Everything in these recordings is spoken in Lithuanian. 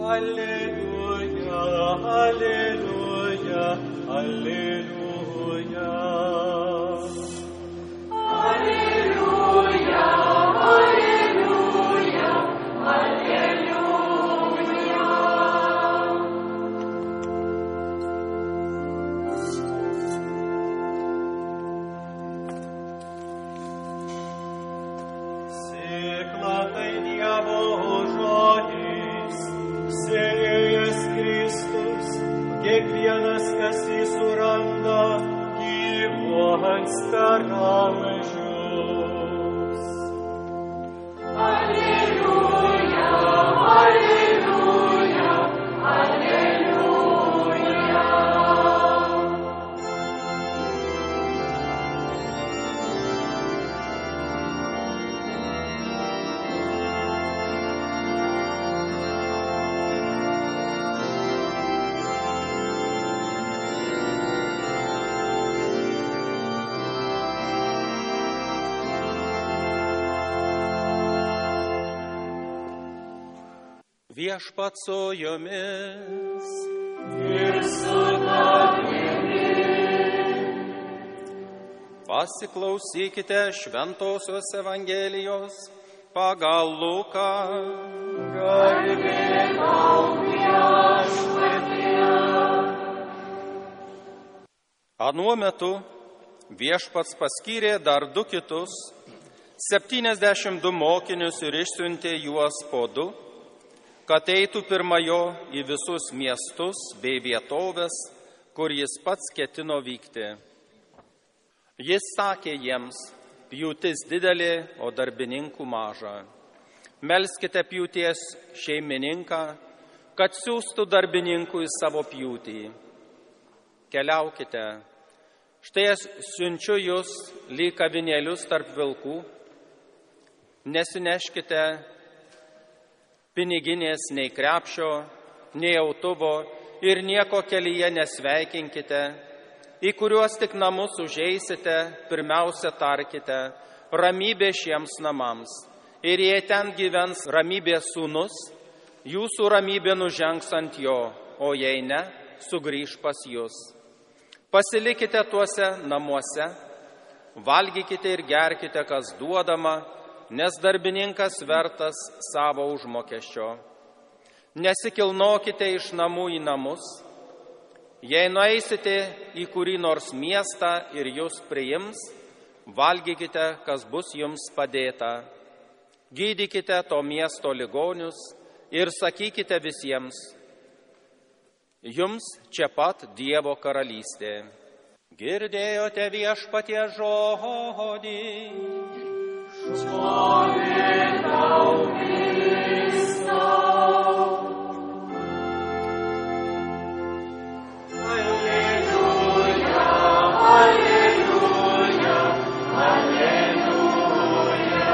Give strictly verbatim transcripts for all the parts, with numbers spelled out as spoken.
Alleluja, alleluja, alleluja. Alleluja, alleluja, alleluja. Sėkla tai Dievo žodis, sėjėjas Kristus, kiekvienas, kas jį suranda, gyvuos per amžius. Alleluja, alleluja, alleluja. Viešpats su jumis. Ir su tavimi. Pasiklausykite Šventosios Evangelijos pagal Luką. Garbė tau, Viešpatie. Anuo metu Viešpats paskyrė dar du kitus, septyniasdešimt du mokinius ir išsiuntė juos po du, kad eitų pirma jo į visus miestus bei vietovės, kur jis pats ketino vykti. Jis sakė jiems, pjūtis didelė, o darbininkų maža. Melskite pjūties šeimininką, kad siūstų darbininkų į savo pjūtį. Keliaukite, štai aš siunčiu jūs lyg avinėlius tarp vilkų, nesineškite piniginės nei krepšio, nei autuvo ir nieko kelyje nesveikinkite, į kuriuos tik namus užeisite, pirmiausia tarkite, ramybė šiems namams. Ir jei ten gyvens ramybės sūnus, jūsų ramybė nužengs ant jo, o jei ne, sugrįž pas jūs. Pasilikite tuose namuose, valgykite ir gerkite, kas duodama, nes darbininkas vertas savo užmokesčio. Nesikilnokite iš namų į namus. Jei nueisite į kurį nors miestą ir jūs priims, valgykite, kas bus jums padėta. Gydykite to miesto ligonius ir sakykite visiems, jums čia pat Dievo karalystė. Girdėjote Viešpaties žodį. Šlovė tau, Kristau. Alleluja, alleluja, alleluja.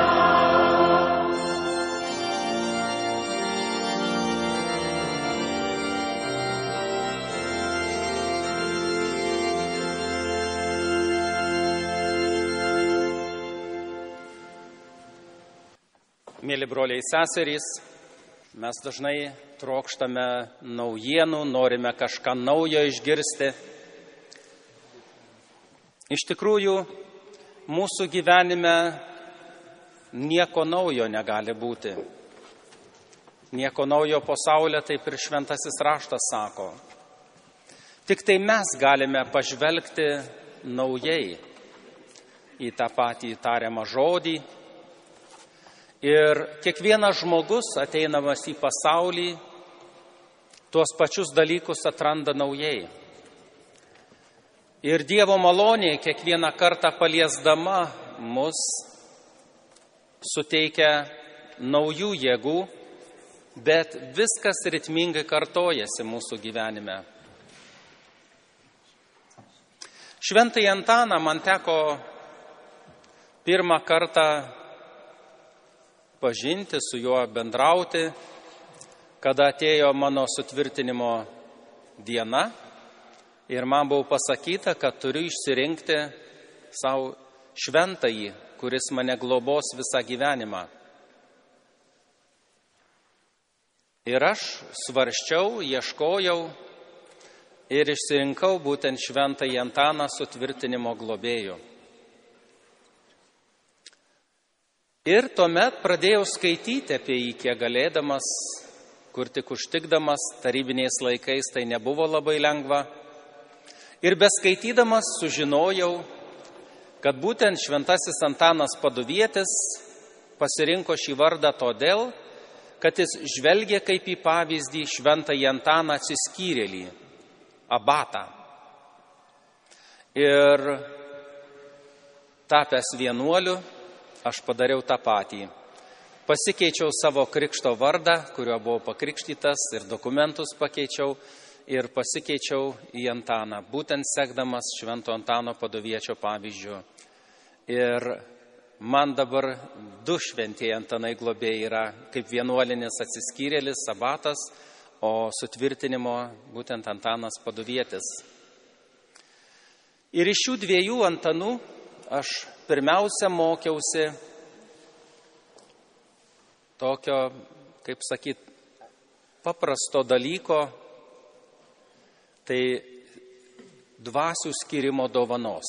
Mėly broliai seserys, mes dažnai trokštame naujienų, norime kažką naujo išgirsti. Iš tikrųjų, mūsų gyvenime nieko naujo negali būti. Nieko naujo pasaulyje, taip ir šventasis raštas sako. Tik tai mes galime pažvelgti naujai į tą patį tariamą žodį. Ir kiekvienas žmogus, ateinamas į pasaulį, tuos pačius dalykus atranda naujai. Ir Dievo malonė kiekvieną kartą paliesdama mus suteikia naujų jėgų, bet viskas ritmingai kartojasi mūsų gyvenime. Šventąjį Antaną man teko pirmą kartą pažinti, su juo bendrauti, kada atėjo mano sutvirtinimo diena ir man buvo pasakyta, kad turiu išsirinkti savo šventąjį, kuris mane globos visą gyvenimą. Ir aš svarsčiau, ieškojau ir išsirinkau būtent šventąjį Antaną sutvirtinimo globėjų. Ir tuomet pradėjau skaityti apie jį, kiek galėdamas, kur tik užtikdamas, tarybiniais laikais tai nebuvo labai lengva. Ir beskaitydamas sužinojau, kad būtent šventasis Antanas Paduvietis pasirinko šį vardą todėl, kad jis žvelgė kaip į pavyzdį šventąjį Antaną atsiskyrėlį, abatą. Ir tapęs vienuoliu, aš padariau tą patį. Pasikeičiau savo krikšto vardą, kuriuo buvau pakrikštytas, ir dokumentus pakeičiau ir pasikeičiau į Antaną, būtent sekdamas švento Antano Paduviečio pavyzdžiu. Ir man dabar du šventieji Antanai globėjai yra kaip vienuolinis atsiskyrėlis, abatas, o sutvirtinimo būtent Antanas Paduvietis. Ir iš šių dviejų Antanų aš pirmiausia mokiausi tokio, kaip sakyt, paprasto dalyko, tai dvasių skyrimo dovanos.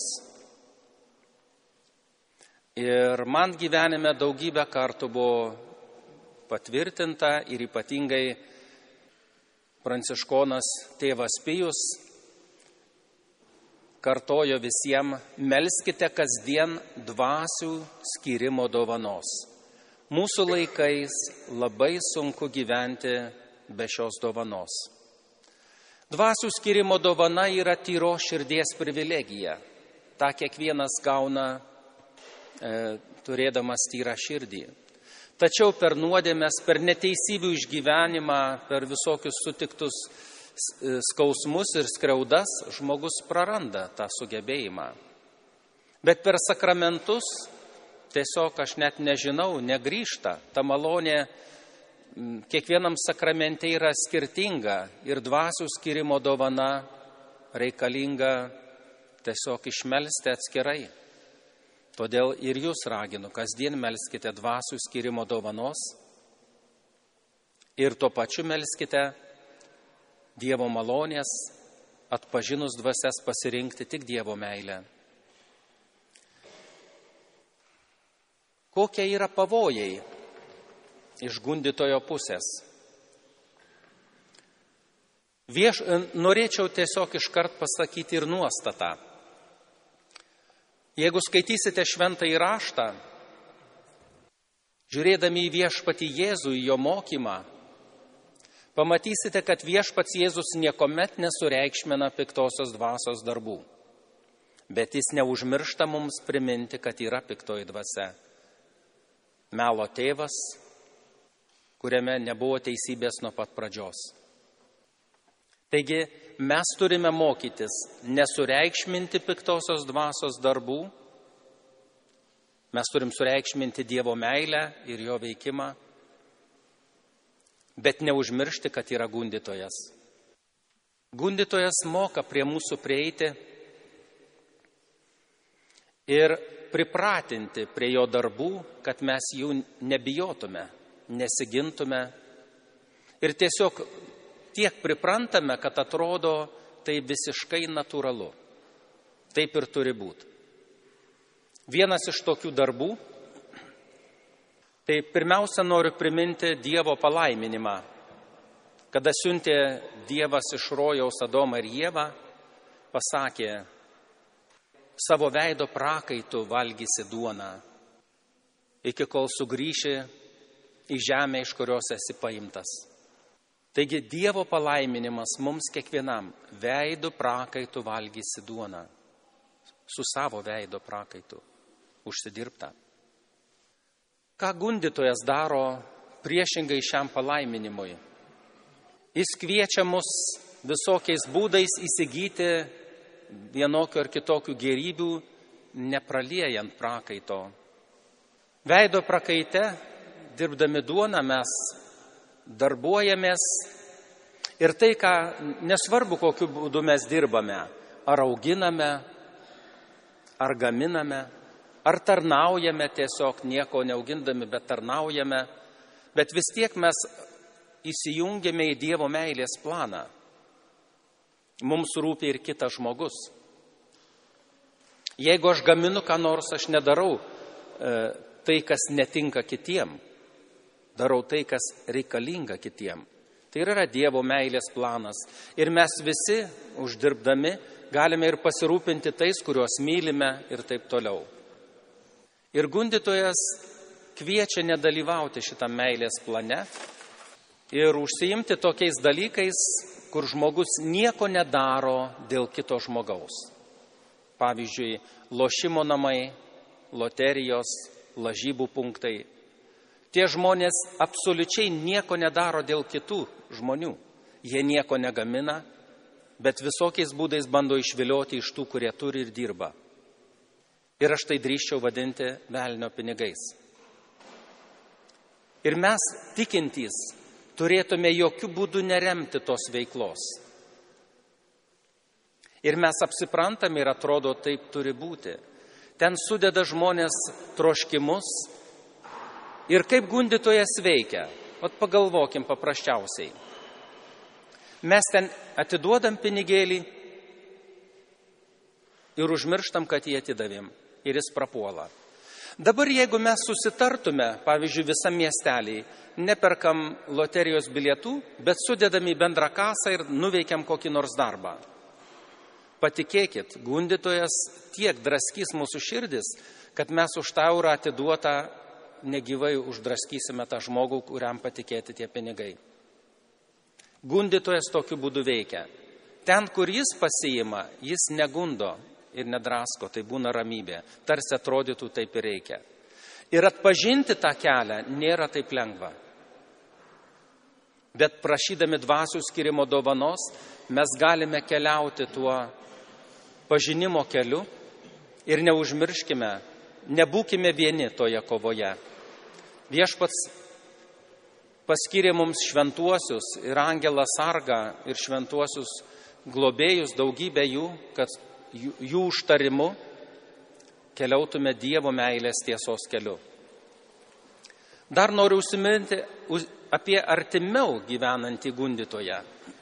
Ir man gyvenime daugybę kartų buvo patvirtinta ir ypatingai pranciškonas tėvas Pijus kartojo visiems: melskite kasdien dvasių skyrimo dovanos. Mūsų laikais labai sunku gyventi be šios dovanos. Dvasių skyrimo dovana yra tyros širdies privilegija. Ta kiekvienas gauna e, turėdamas tyrą širdį. Tačiau per nuodėmes, per neteisybių išgyvenimą, per visokius sutiktus skausmus ir skriaudas žmogus praranda tą sugebėjimą. Bet per sakramentus tiesiog aš net nežinau, negrįžta. Ta malonė kiekvienam sakramente yra skirtinga ir dvasių skyrimo dovana reikalinga tiesiog išmelsti atskirai. Todėl ir jūs raginu, kasdien melskite dvasių skyrimo dovanos ir tuo pačiu melskite Dievo malonės, atpažinus dvasias pasirinkti tik Dievo meilę. Kokie yra pavojai iš gundytojo pusės? Vieš, norėčiau tiesiog iškart pasakyti ir nuostatą. Jeigu skaitysite šventąjį raštą, žiūrėdami į viešpatį Jėzų, į jo mokymą, pamatysite, kad viešpats Jėzus niekuomet nesureikšmina piktosios dvasios darbų. Bet jis neužmiršta mums priminti, kad yra piktoji dvasia. Melo tėvas, kuriame nebuvo teisybės nuo pat pradžios. Taigi mes turime mokytis nesureikšminti piktosios dvasios darbų, mes turim sureikšminti Dievo meilę ir jo veikimą, bet neužmiršti, kad yra gundytojas. Gundytojas moka prie mūsų prieiti ir pripratinti prie jo darbų, kad mes jų nebijotume, nesigintume ir tiesiog tiek priprantame, kad atrodo tai visiškai natūralu. Taip ir turi būti. Vienas iš tokių darbų, tai pirmiausia noriu priminti Dievo palaiminimą. Kada siuntė Dievas iš rojaus Adomą ir Ievą, pasakė: savo veido prakaitu valgysi duoną, iki kol sugrįši į žemę, iš kurios esi paimtas. Taigi Dievo palaiminimas mums kiekvienam: veido prakaitu valgysi duoną, su savo veido prakaitu, užsidirbta. Ką gundytojas daro priešingai šiam palaiminimui? Jis kviečia mus visokiais būdais įsigyti vienokio ar kitokių gėrybių, nepraliejant prakaito. Veido prakaite, dirbdami duoną, mes darbuojamės ir tai, ką nesvarbu, kokiu būdu mes dirbame, ar auginame, ar gaminame, ar tarnaujame, tiesiog nieko neaugindami, bet tarnaujame, bet vis tiek mes įsijungiame į Dievo meilės planą, mums rūpi ir kitas žmogus. Jeigu aš gaminu ką nors, aš nedarau e, tai, kas netinka kitiem, darau tai, kas reikalinga kitiem. Tai yra Dievo meilės planas. Ir mes visi, uždirbdami, galime ir pasirūpinti tais, kuriuos mylime ir taip toliau. Ir gundytojas kviečia nedalyvauti šitam meilės plane ir užsiimti tokiais dalykais, kur žmogus nieko nedaro dėl kito žmogaus. Pavyzdžiui, lošimo namai, loterijos, lažybų punktai. Tie žmonės absoliučiai nieko nedaro dėl kitų žmonių. Jie nieko negamina, bet visokiais būdais bando išvilioti iš tų, kurie turi ir dirba. Ir aš tai drįsčiau vadinti velnio pinigais. Ir mes, tikintys, turėtume jokių būdų neremti tos veiklos. Ir mes apsiprantame ir atrodo, taip turi būti. Ten sudeda žmonės troškimus. Ir kaip gundytojas veikia? Vat pagalvokim paprasčiausiai. Mes ten atiduodam pinigėlį ir užmirštam, kad jį atidavėm. Ir jis prapuola. Dabar jeigu mes susitartume, pavyzdžiui, visam miestelį, neperkam loterijos bilietų, bet sudedam į bendrą kasą ir nuveikiam kokį nors darbą. Patikėkit, gundytojas tiek draskys mūsų širdis, kad mes už tą eurą atiduotą negyvai uždraskysime tą žmogų, kuriam patikėti tie pinigai. Gundytojas tokiu būdu veikia. Ten, kur jis pasiima, jis negundo ir nedrasko, tai būna ramybė. Tarsi atrodytų, taip ir reikia. Ir atpažinti tą kelią nėra taip lengva. Bet prašydami dvasių skirimo dovanos, mes galime keliauti tuo pažinimo keliu ir neužmirškime, nebūkime vieni toje kovoje. Viešpats paskyrė mums šventuosius ir angelą sargą ir šventuosius globėjus, daugybę jų, kad jų užtarimu keliautume Dievo meilės tiesos keliu. Dar noriu užsiminti apie artimiau gyvenantį gundytoją.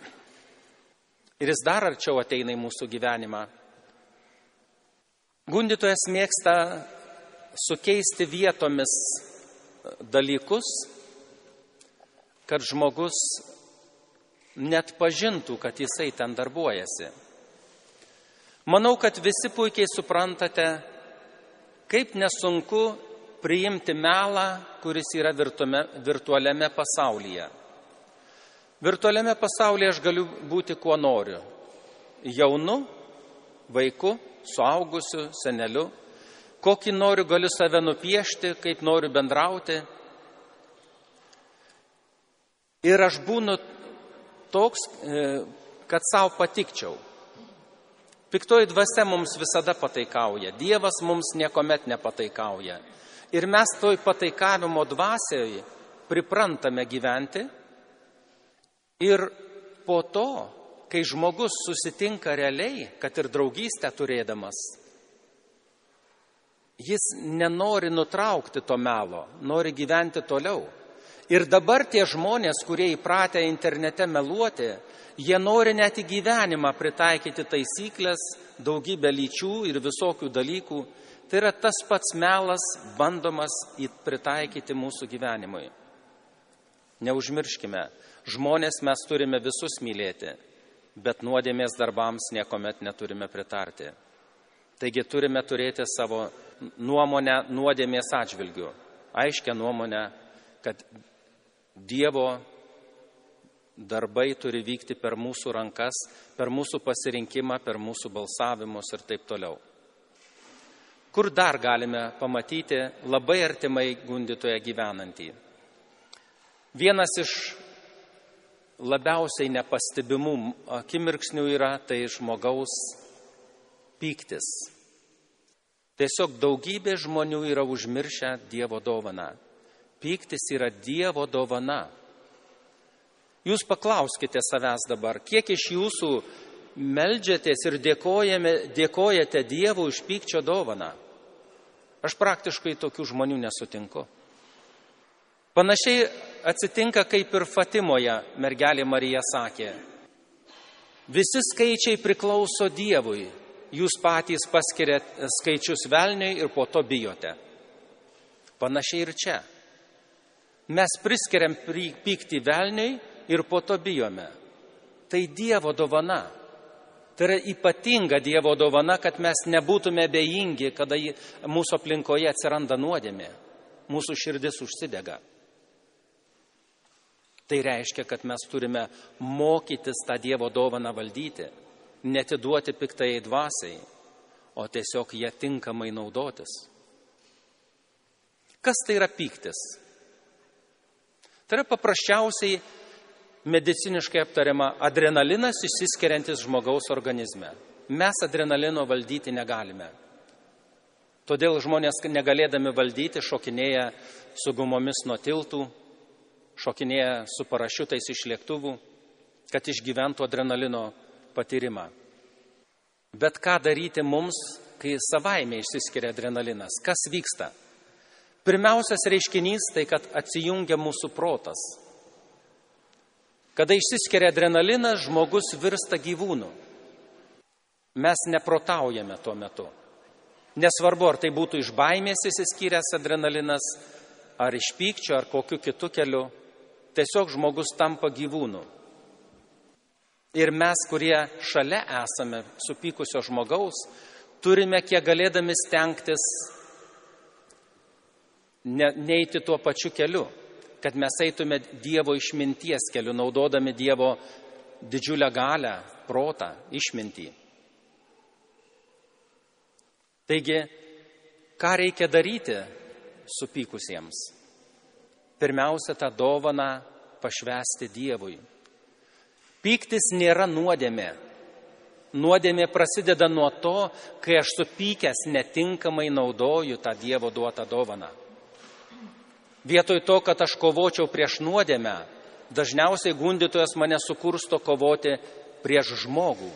Ir jis dar arčiau ateina į mūsų gyvenimą. Gundytojas mėgsta sukeisti vietomis dalykus, kad žmogus net pažintų, kad jisai ten darbuojasi. Manau, kad visi puikiai suprantate, kaip nesunku priimti melą, kuris yra virtume, virtualiame pasaulyje. Virtualiame pasaulyje aš galiu būti kuo noriu. Jaunu, vaiku, suaugusiu, seneliu. Kokį noriu galiu save nupiešti, kaip noriu bendrauti. Ir aš būnu toks, kad savo patikčiau. Piktoji dvasia mums visada pataikauja. Dievas mums niekuomet nepataikauja. Ir mes toj pataikavimo dvasioje priprantame gyventi. Ir po to, kai žmogus susitinka realiai, kad ir draugystę turėdamas, jis nenori nutraukti to melo, nori gyventi toliau. Ir dabar tie žmonės, kurie įpratę internete meluoti, jie nori net į gyvenimą pritaikyti taisyklės, daugybę lyčių ir visokių dalykų. Tai yra tas pats melas, bandomas pritaikyti mūsų gyvenimui. Neužmirškime, žmonės mes turime visus mylėti, bet nuodėmės darbams niekuomet neturime pritarti. Taigi turime turėti savo nuomonę nuodėmės atžvilgių, aiškę nuomonę, kad Dievo darbai turi vykti per mūsų rankas, per mūsų pasirinkimą, per mūsų balsavimus ir taip toliau. Kur dar galime pamatyti labai artimai gundytoje gyvenantį? Vienas iš labiausiai nepastebimų akimirksnių yra tai žmogaus pyktis. Tiesiog daugybė žmonių yra užmiršę Dievo dovaną. Pyktis yra Dievo dovana. Jūs paklauskite savęs dabar, kiek iš jūsų meldžiatės ir dėkojate Dievui už pykčio dovaną? Aš praktiškai tokių žmonių nesutinku. Panašiai atsitinka kaip ir Fatimoje, mergelė Marija sakė. Visi skaičiai priklauso Dievui, jūs patys paskiriate skaičius velniui ir po to bijote. Panašiai ir čia. Mes priskiriam pyktį velniui ir po to bijome. Tai Dievo dovana. Tai yra ypatinga Dievo dovana, kad mes nebūtume abejingi, kada mūsų aplinkoje atsiranda nuodėmė, mūsų širdis užsidega. Tai reiškia, kad mes turime mokytis tą Dievo dovaną valdyti, netiduoti piktai dvasiai, o tiesiog ją tinkamai naudotis. Kas tai yra pyktis? Tai yra paprasčiausiai mediciniškai aptariama adrenalinas išsiskiriantis žmogaus organizme. Mes adrenalino valdyti negalime. Todėl žmonės negalėdami valdyti šokinėja su gumomis nuo tiltų, šokinėja su parašiutais iš lėktuvų, kad išgyventų adrenalino patyrimą. Bet ką daryti mums, kai savaime išsiskiria adrenalinas? Kas vyksta? Pirmiausias reiškinys tai, kad atsijungia mūsų protas. Kada išsiskiria adrenalinas, žmogus virsta gyvūnu. Mes neprotaujame tuo metu. Nesvarbu, ar tai būtų iš baimės išsiskyręs adrenalinas, ar iš pykčio, ar kokiu kitu keliu. Tiesiog žmogus tampa gyvūnu. Ir mes, kurie šalia esame supykusio žmogaus, turime kiek galėdami stengtis ne, neiti tuo pačiu keliu, kad mes eitume Dievo išminties keliu, naudodami Dievo didžiulę galią, protą, išmintį. Taigi, ką reikia daryti supykusiems? Pirmiausia, tą dovaną pašvęsti Dievui. Pyktis nėra nuodėmė. Nuodėmė prasideda nuo to, kai aš supykęs netinkamai naudoju tą Dievo duotą dovaną. Vietoj to, kad aš kovočiau prieš nuodėmę, dažniausiai gundytojas mane sukursto kovoti prieš žmogų.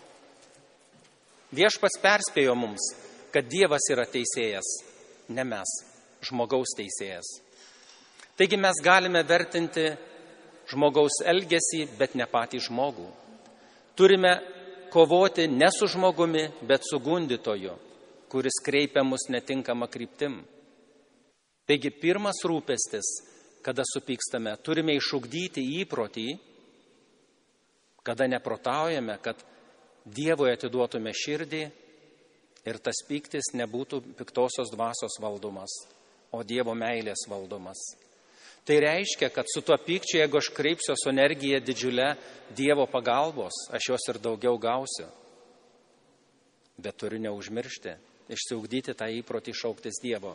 Viešpats perspėjo mums, kad Dievas yra teisėjas, ne mes, žmogaus teisėjas. Taigi mes galime vertinti žmogaus elgesį, bet ne patį žmogų. Turime kovoti ne su žmogumi, bet su gundytoju, kuris kreipia mus netinkamą kryptim. Taigi pirmas rūpestis, kada supykstame, turime išugdyti įprotį, kada neprotaujame, kad Dievui atiduotume širdį ir tas pyktis nebūtų piktosios dvasios valdomas, o Dievo meilės valdomas. Tai reiškia, kad su tuo pykčiu, jeigu aš kreipsiuosi energiją didžiulę Dievo pagalbos, aš jos ir daugiau gausiu. Bet turiu neužmiršti, išsiugdyti tą įprotį šauktis Dievo.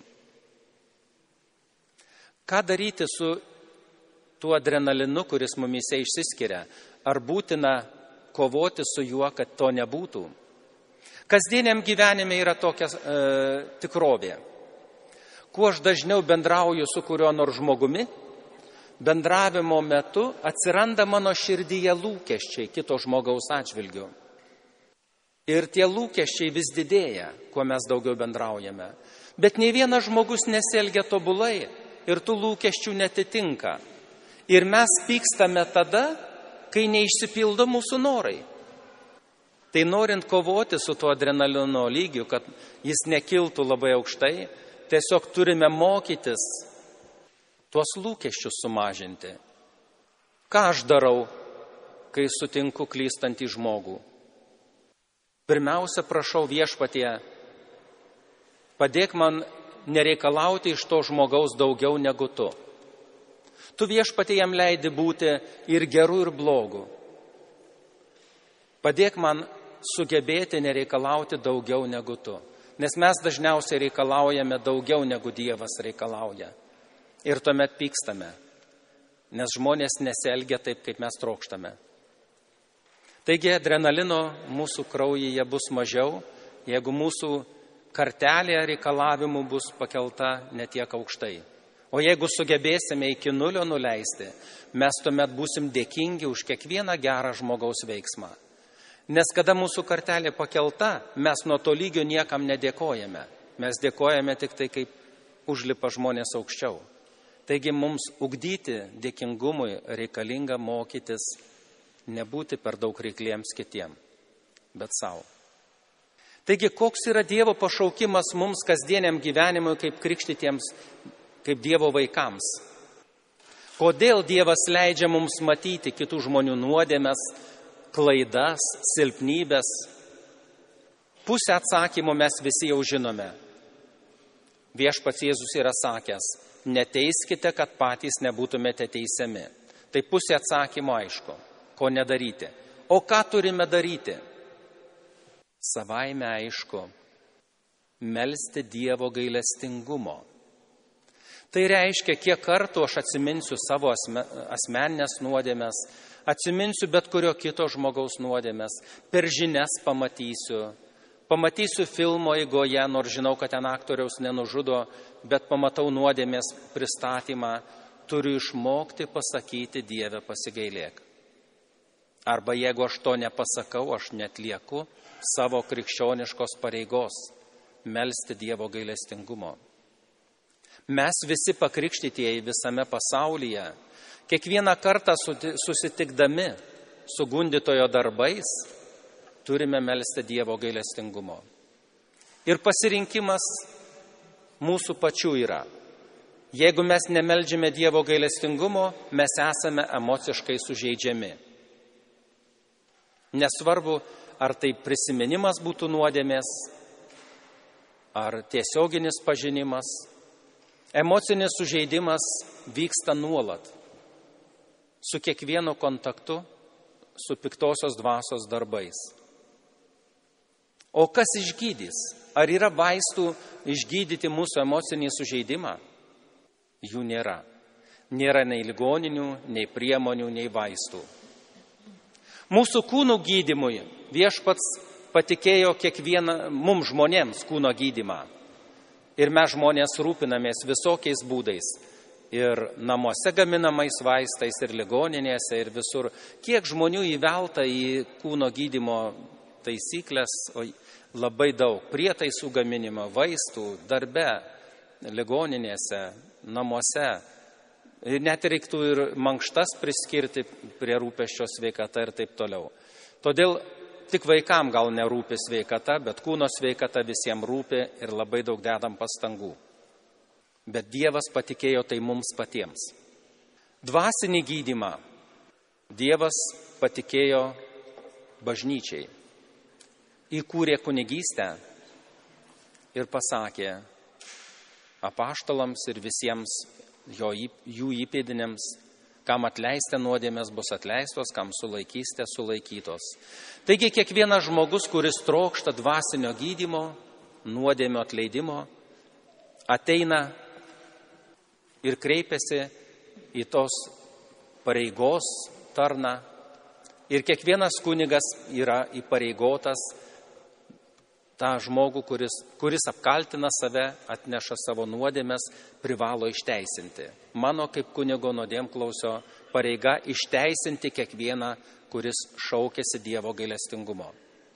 Ką daryti su tuo adrenalinu, kuris mumyse išsiskiria? Ar būtina kovoti su juo, kad to nebūtų? Kasdieniam gyvenime yra tokia e, tikrovė. Kuo aš dažniau bendrauju su kuriuo nors žmogumi, bendravimo metu atsiranda mano širdyje lūkesčiai kito žmogaus atžvilgiu. Ir tie lūkesčiai vis didėja, kuo mes daugiau bendraujame. Bet nei vienas žmogus nesielgia tobulai ir tų lūkesčių netitinka. Ir mes pykstame tada, kai neišsipildo mūsų norai. Tai norint kovoti su tuo adrenalino lygiu, kad jis nekiltų labai aukštai, tiesiog turime mokytis tuos lūkesčius sumažinti. Ką aš darau, kai sutinku klystantį žmogų? Pirmiausia, prašau Viešpatie, padėk man nereikalauti iš to žmogaus daugiau negu tu. Tu Viešpatie jam leidi būti ir geru, ir blogu. Padėk man sugebėti nereikalauti daugiau negu tu. Nes mes dažniausiai reikalaujame daugiau negu Dievas reikalauja. Ir tuomet pykstame, nes žmonės nesielgia taip, kaip mes trokštame. Taigi adrenalino mūsų kraujyje bus mažiau, jeigu mūsų kartelė reikalavimų bus pakelta netiek aukštai. O jeigu sugebėsime iki nulio nuleisti, mes tuomet būsim dėkingi už kiekvieną gerą žmogaus veiksmą. Nes kada mūsų kartelė pakelta, mes nuo to lygio niekam nedėkojame. Mes dėkojame tik tai, kaip užlipa žmonės aukščiau. Taigi mums ugdyti dėkingumui reikalinga mokytis nebūti per daug reikliems kitiem, bet savo. Taigi koks yra Dievo pašaukimas mums kasdieniam gyvenimui kaip krikštytiems, kaip Dievo vaikams? Kodėl Dievas leidžia mums matyti kitų žmonių nuodėmes, klaidas, silpnybės? Pusę atsakymų mes visi jau žinome. Viešpats Jėzus yra sakęs, neteiskite, kad patys nebūtumėte teisiami. Tai pusė atsakymo aišku, ko nedaryti. O ką turime daryti? Savaime aišku, melsti Dievo gailestingumo. Tai reiškia, kiek kartų aš atsiminsiu savo asme, asmeninės nuodėmes, atsiminsiu bet kurio kito žmogaus nuodėmes, per žinias pamatysiu, pamatysiu filmo eigoje, nors žinau, kad ten aktoriaus nenužudo, bet pamatau nuodėmės pristatymą, turiu išmokti pasakyti Dieve pasigailėk. Arba jeigu aš to nepasakau, aš netlieku savo krikščioniškos pareigos melsti Dievo gailestingumo. Mes visi pakrikštytieji visame pasaulyje, kiekvieną kartą susitikdami su gundytojo darbais, turime melsti Dievo gailestingumo. Ir pasirinkimas mūsų pačių yra. Jeigu mes nemeldžiame Dievo gailestingumo, mes esame emociškai sužeidžiami. Nesvarbu, ar tai prisiminimas būtų nuodėmės, ar tiesioginis pažinimas, emocinis sužeidimas vyksta nuolat, su kiekvienu kontaktu, su piktosios dvasios darbais. O kas išgydys? Ar yra vaistų išgydyti mūsų emocinį sužeidimą? Jų nėra. Nėra nei ligoninių, nei priemonių, nei vaistų. Mūsų kūnų gydymui Viešpats patikėjo kiekvieną mums žmonėms kūno gydymą. Ir mes žmonės rūpinamės visokiais būdais. Ir namuose gaminamais vaistais, ir ligoninėse, ir visur. Kiek žmonių įvelta į kūno gydymo taisyklės, o labai daug. Prietaisų gaminimo, vaistų, darbe, ligoninėse, namuose. Ir net reiktų ir mankštas priskirti prie rūpesčio sveikata ir taip toliau. Todėl tik vaikam gal nerūpi sveikata, bet kūno sveikata visiems rūpi ir labai daug dedam pastangų. Bet Dievas patikėjo tai mums patiems. Dvasinį gydymą Dievas patikėjo bažnyčiai. Įkūrė kunigystę ir pasakė apaštalams ir visiems jo, jų įpėdiniams, kam atleistė nuodėmės bus atleistos, kam sulaikystė sulaikytos. Taigi kiekvienas žmogus, kuris trokšta dvasinio gydymo, nuodėmio atleidimo, ateina ir kreipiasi į tos pareigos tarną. Ir kiekvienas kunigas yra įpareigotas tą žmogų, kuris, kuris apkaltina save, atneša savo nuodėmes, privalo išteisinti. Mano kaip kunigo nuodėmklausio pareiga išteisinti kiekvieną, kuris šaukėsi Dievo gailestingumo.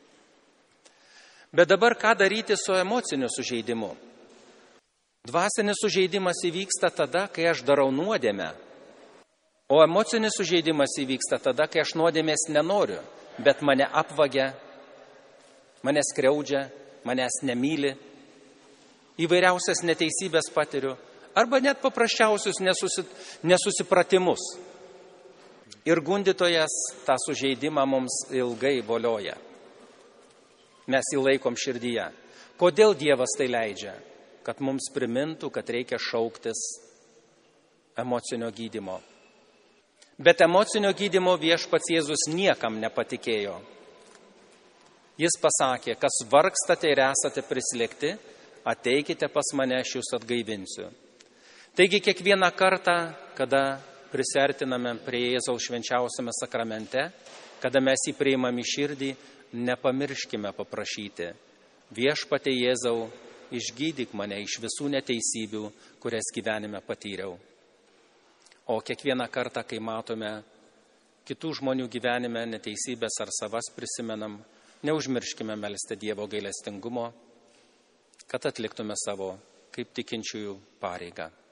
Bet dabar ką daryti su emociniu sužeidimu? Dvasinis sužeidimas įvyksta tada, kai aš darau nuodėmę, o emocinis sužeidimas įvyksta tada, kai aš nuodėmės nenoriu, bet mane apvagia, mane skriaudžia, manęs nemyli, įvairiausias neteisybės patiriu, arba net paprasčiausius nesusi, nesusipratimus. Ir gundytojas tą sužeidimą mums ilgai volioja. Mes jį laikom širdyje. Kodėl Dievas tai leidžia? Kad mums primintų, kad reikia šauktis emocinio gydymo. Bet emocinio gydymo Viešpats Jėzus niekam nepatikėjo. Jis pasakė, kas vargstate ir esate prislėgti, ateikite pas mane, aš jūs atgaivinsiu. Taigi kiekvieną kartą, kada prisiartiname prie Jėzaus švenčiausiame sakramente, kada mes jį priimam į širdį, nepamirškime paprašyti. Viešpatie Jėzau, išgydyk mane iš visų neteisybių, kurias gyvenime patyriau. O kiekvieną kartą, kai matome kitų žmonių gyvenime neteisybės ar savas prisimenam, neužmirškime melsti Dievo gailestingumo, kad atliktume savo kaip tikinčiųjų pareigą.